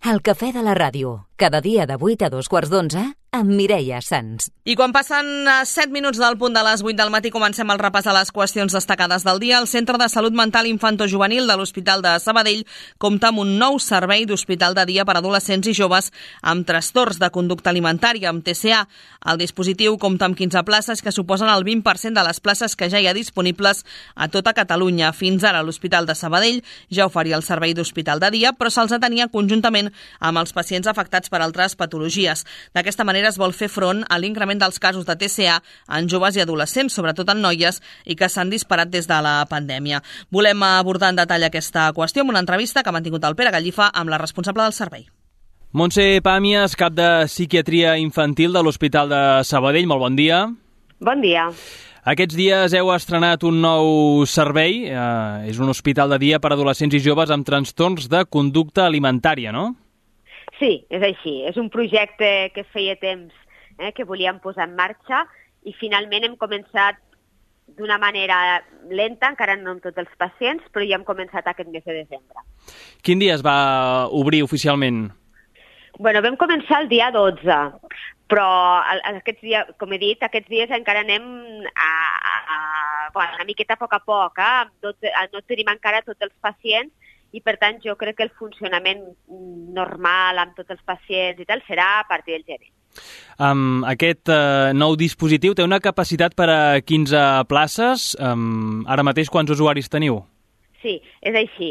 El cafè de la ràdio, cada dia de 8 a 2:15, amb Mireia Sans. I quan passen 7 minuts del punt de les 8 del matí, comencem el repàs a les qüestions destacades del dia. El Centre de Salut Mental Infantojuvenil de l'Hospital de Sabadell compta amb un nou servei d'hospital de dia per a adolescents i joves amb trastorns de conducta alimentària, amb TCA. El dispositiu compta amb 15 places que suposen el 20% de les places que ja hi ha disponibles a tota Catalunya. Fins ara l'Hospital de Sabadell ja oferia el servei d'hospital de dia, però se'ls atenia conjuntament amb els pacients afectats per altres patologies. D'aquesta manera es vol fer front a l'increment dels casos de TCA en joves i adolescents, sobretot en noies, i que s'han disparat des de la pandèmia. Volem abordar en detall aquesta qüestió amb una entrevista que ha mantingut el Pere Gallifa amb la responsable del servei. Montse Pàmies, cap de Psiquiatria Infantil de l'Hospital de Sabadell. Molt bon dia. Bon dia. Aquests dies heu estrenat un nou servei. És un hospital de dia per a adolescents i joves amb trastorns de conducta alimentària, no? Sí, és així. És un projecte que feia temps que volíem posar en marxa i finalment hem començat d'una manera lenta, encara no amb tots els pacients, però ja hem començat aquest mes de desembre. Quin dia es va obrir oficialment? Bueno, vam començar el dia 12, però aquests dies, com he dit, aquests dies encara anem una miqueta a poc. No tenim encara tots els pacients i, per tant, jo crec que el funcionament normal amb tots els pacients i tal serà a partir del gener. Aquest nou dispositiu té una capacitat per a 15 places. Ara mateix quants usuaris teniu? Sí, és així.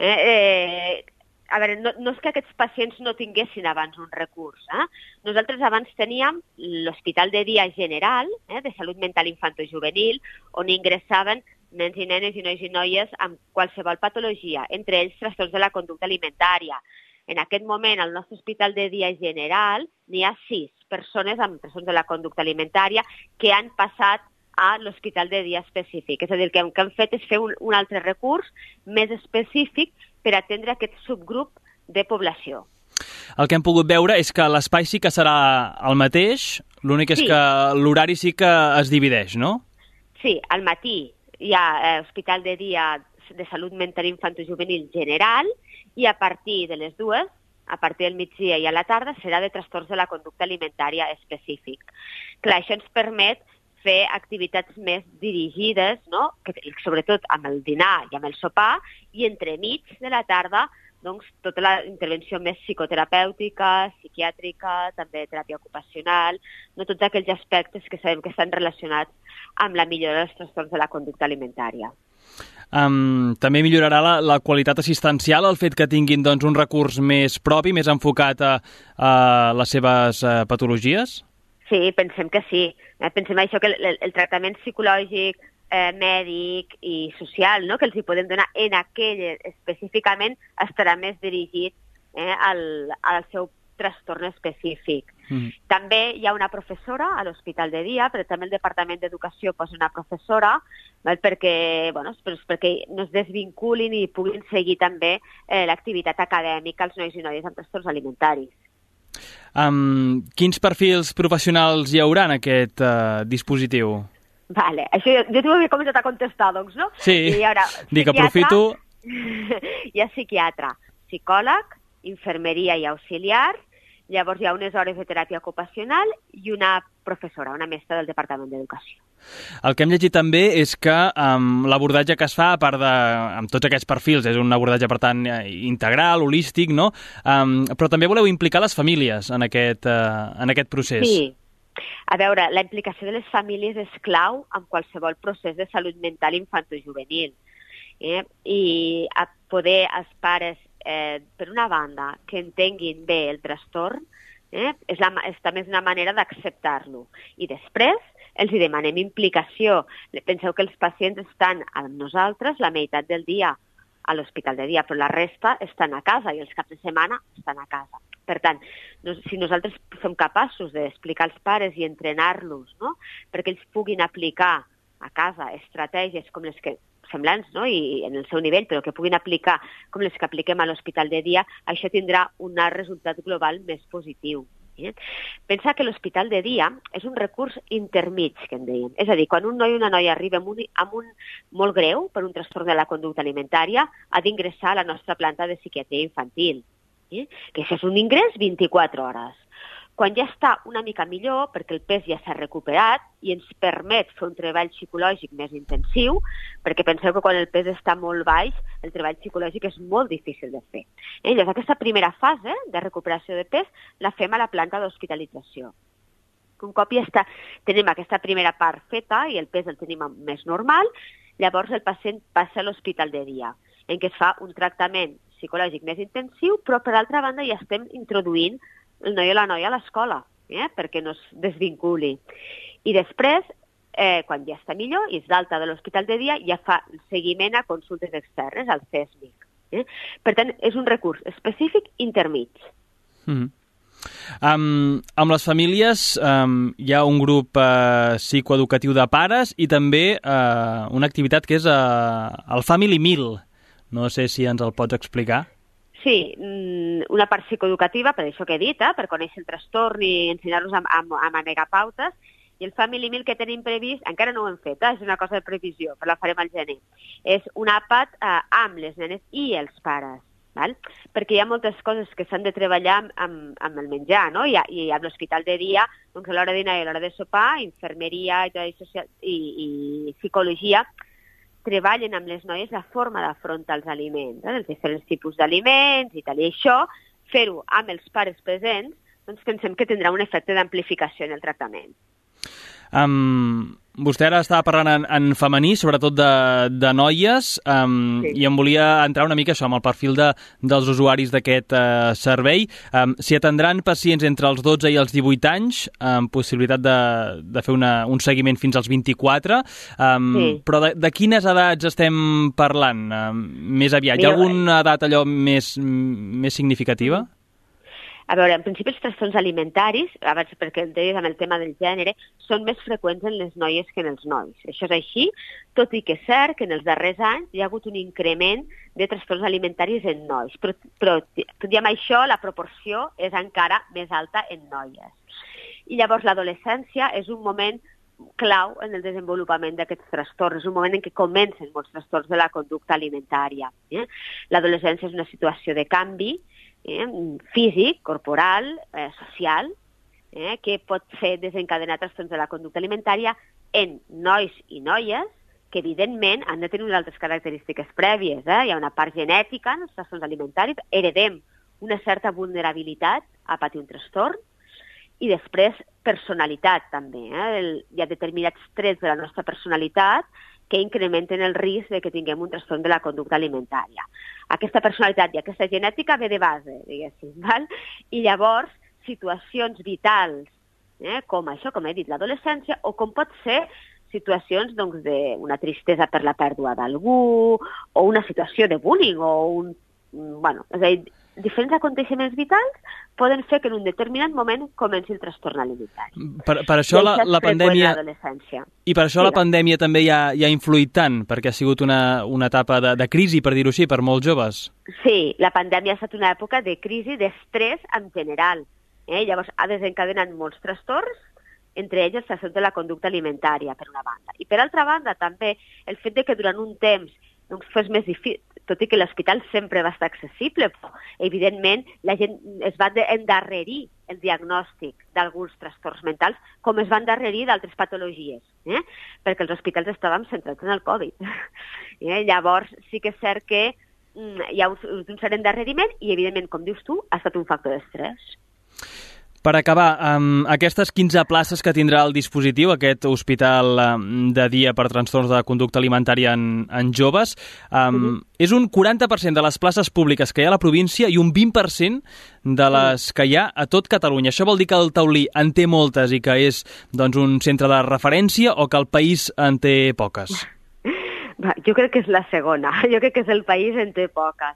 A veure, no és que aquests pacients no tinguessin abans un recurs. Nosaltres abans teníem l'Hospital de Dia General de Salut Mental Infantojuvenil, on ingressaven nens i nenes i nois i noies amb qualsevol patologia, entre ells trastorns de la conducta alimentària. En aquest moment, al nostre Hospital de Dia General, n'hi ha 6 persones amb trastorns de la conducta alimentària que han passat a l'Hospital de Dia específic. És a dir, que el que hem fet és fer un altre recurs més específic per atendre aquest subgrup de població. El que hem pogut veure és que l'espai sí que serà el mateix, l'únic és que l'horari sí que es divideix, no? Sí, al matí hi ha Hospital de Dia de Salut Mental Infantojuvenil General i a partir de les 2, a partir del migdia i a la tarda, serà de trastorns de la conducta alimentària específic. Clar, això ens permet fer activitats més dirigides, no? Sobretot amb el dinar i amb el sopar, i entremig de la tarda, doncs, tota la intervenció més psicoterapèutica, psiquiàtrica, també teràpia ocupacional, no tots aquells aspectes que sabem que estan relacionats amb la millora dels trastorns de la conducta alimentària. També millorarà la qualitat assistencial el fet que tinguin doncs, un recurs més propi, més enfocat a les seves patologies? Sí, pensem que sí. Pensem això que el tractament psicològic, mèdic i social, no?, que els hi podem donar en aquell específicament estarà més dirigit al seu trastorn específic. També hi ha una professora a l'Hospital de Dia, però també el Departament d'Educació posa una professora perquè no es desvinculin i puguin seguir també l'activitat acadèmica als nois i noies amb trastorns alimentaris. Quins perfils professionals hi haurà en aquest dispositiu? Vale, això jo t'ho havia començat a contestar, doncs, no? Sí, dic, aprofito. Hi ha psiquiatre, psicòleg, infermeria i auxiliar, llavors hi ha unes hores de teràpia ocupacional i una professora, una mestra del Departament d'Educació. El que hem llegit també és que l'abordatge que es fa, a part amb tots aquests perfils, és un abordatge, per tant, integral, holístic, no? Però també voleu implicar les famílies en aquest procés. Sí. A veure, la implicació de les famílies és clau en qualsevol procés de salut mental infantojuvenil. I a poder els pares, per una banda, que entenguin bé el trastorn, també és una manera d'acceptar-lo. I després els hi demanem implicació. Penseu que els pacients estan amb nosaltres la meitat del dia a l'Hospital de Dia, però la resta estan a casa i els caps de setmana estan a casa. Per tant, si nosaltres som capaços d'explicar als pares i entrenar-los, no?, perquè ells puguin aplicar a casa estratègies com les que semblants, no?, i en el seu nivell, però que puguin aplicar com les que apliquem a l'Hospital de Dia, això tindrà un resultat global més positiu. Pensa que l'Hospital de Dia és un recurs intermig, que en dèiem. És a dir, quan un noi o una noia arriba amb un molt greu per un trastorn de la conducta alimentària, ha d'ingressar a la nostra planta de psiquiatria infantil. que això és un ingrés 24 hores. Quan ja està una mica millor, perquè el pes ja s'ha recuperat i ens permet fer un treball psicològic més intensiu, perquè penseu que quan el pes està molt baix, el treball psicològic és molt difícil de fer. Llavors, aquesta primera fase de recuperació de pes la fem a la planta d'hospitalització. Un cop ja tenim aquesta primera part feta i el pes el tenim més normal, llavors el pacient passa a l'hospital de dia, en què es fa un tractament psicològic més intensiu, però per altra banda ja estem introduint el noi o la noia a l'escola, perquè no es desvinculi. I després, quan ja està millor i és d'alta de l'hospital de dia, ja fa seguiment a consultes externes, al CESMIC. Per tant, és un recurs específic intermig. Amb les famílies hi ha un grup psicoeducatiu de pares i també una activitat que és el Family Meal. No sé si ens el pots explicar. Sí, una part psicoeducativa, per això que he dit, per conèixer el trastorn i ensenyar-los a manegar pautes. I el Family Meal que tenim previst, encara no ho hem fet, és una cosa de previsió, però la farem al gener. És un àpat amb les nenes i els pares, val? Perquè hi ha moltes coses que s'han de treballar amb el menjar, no? I a l'hospital de dia, doncs a l'hora de dinar i a l'hora de sopar, infermeria i psicologia, treballen amb les noies la forma d'afrontar els aliments, els diferents tipus d'aliments i tal. I això, fer-ho amb els pares presents, doncs pensem que tindrà un efecte d'amplificació en el tractament. Vostè ara estava parlant en femení, sobretot de noies, sí. I em volia entrar una mica això amb el perfil dels usuaris d'aquest servei. S'hi atendran pacients entre els 12 i els 18 anys, amb possibilitat de fer un seguiment fins als 24, sí. Però de quines edats estem parlant? Més aviat, hi ha alguna edat allò més significativa? A veure, en principi els trastorns alimentaris, abans perquè em deies amb el tema del gènere, són més freqüents en les noies que en els nois. Això és així, tot i que és cert que en els darrers anys hi ha hagut un increment de trastorns alimentaris en nois. Però tot i amb això, la proporció és encara més alta en noies. I llavors l'adolescència és un moment clau en el desenvolupament d'aquests trastorns. És un moment en què comencen molts trastorns de la conducta alimentària. L'adolescència és una situació de canvi, físic, corporal, social, que pot fer desencadenar trastorns de la conducta alimentària en nois i noies que, evidentment, han de tenir unes altres característiques prèvies. Hi ha una part genètica en els trastorns alimentaris, heredem una certa vulnerabilitat a patir un trastorn, i després personalitat, també. Hi ha determinats trets de la nostra personalitat que incrementen el risc de que tinguem un trastorn de la conducta alimentària. Aquesta personalitat i aquesta genètica ve de base, diguéssim, val? I llavors, situacions vitals, com això, com he dit, l'adolescència, o com pot ser situacions doncs, d'una tristesa per la pèrdua d'algú, o una situació de bullying, o és a dir, diferents aconteixements vitals poden fer que en un determinat moment comenci el trastorn alimentari. Per això la pandèmia... I per això la pandèmia també hi ha influït tant, perquè ha sigut una etapa de crisi, per dir-ho així, per molts joves. Sí, la pandèmia ha estat una època de crisi, d'estrès en general. Llavors ha desencadenat molts trastorns, entre ells els trastorns de la conducta alimentària, per una banda. I per altra banda, també, el fet de que durant un temps fos més difícil, tot i que l'hospital sempre va estar accessible, però, evidentment, la gent es va endarrerir el diagnòstic d'alguns trastorns mentals, com es va endarrerir d'altres patologies, perquè els hospitals estàvem centrats en el Covid. Llavors, sí que és cert que hi ha un cert endarreriment i, evidentment, com dius tu, ha estat un factor d'estrès. Per acabar, aquestes 15 places que tindrà el dispositiu, aquest hospital de dia per trastorns de conducta alimentària en joves, és un 40% de les places públiques que hi ha a la província i un 20% de les que hi ha a tot Catalunya. Això vol dir que el Taulí en té moltes i que és un centre de referència o que el país en té poques? Jo crec que és la segona. Jo crec que és el país en té poques.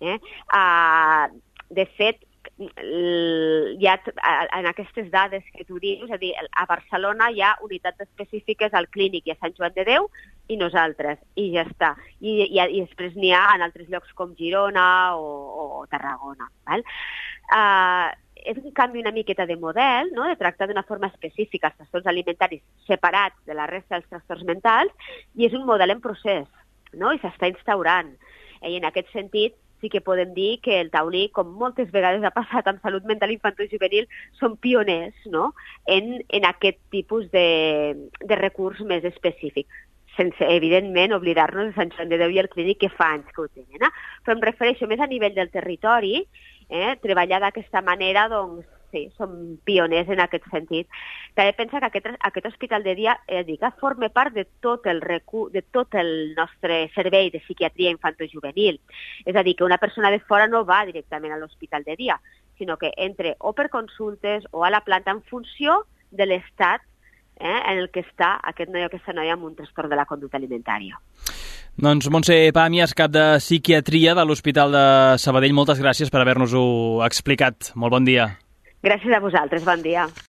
De fet, hi ha, en aquestes dades que tu dius, és a dir, a Barcelona hi ha unitats específiques al Clínic i a Sant Joan de Déu i nosaltres, i ja està. I després n'hi ha en altres llocs com Girona o Tarragona. Val? És un canvi una miqueta de model, no? De tractar d'una forma específica els trastorns alimentaris separats de la resta dels trastorns mentals, i és un model en procés, no? I s'està instaurant. I en aquest sentit, sí que podem dir que el Tauní, com moltes vegades ha passat amb salut mental infantojuvenil, són pioners, no?, en aquest tipus de recurs més específic, sense, evidentment, oblidar-nos de Sant Joan de Déu i el Clínic, que fa anys que ho tenen. Però em refereixo més a nivell del territori, treballar d'aquesta manera, doncs, sí, som pioners en aquest sentit. També pensa que aquest hospital de dia forma part de tot el nostre servei de psiquiatria infantojuvenil. És a dir, que una persona de fora no va directament a l'hospital de dia, sinó que entra o per consultes o a la planta en funció de l'estat en el que està aquest noi o aquesta noia amb un trastorn de la conducta alimentària. Doncs Montse Pàmies, cap de psiquiatria de l'Hospital de Sabadell, moltes gràcies per haver-nos-ho explicat. Molt bon dia. Gràcies a vosaltres, bon dia.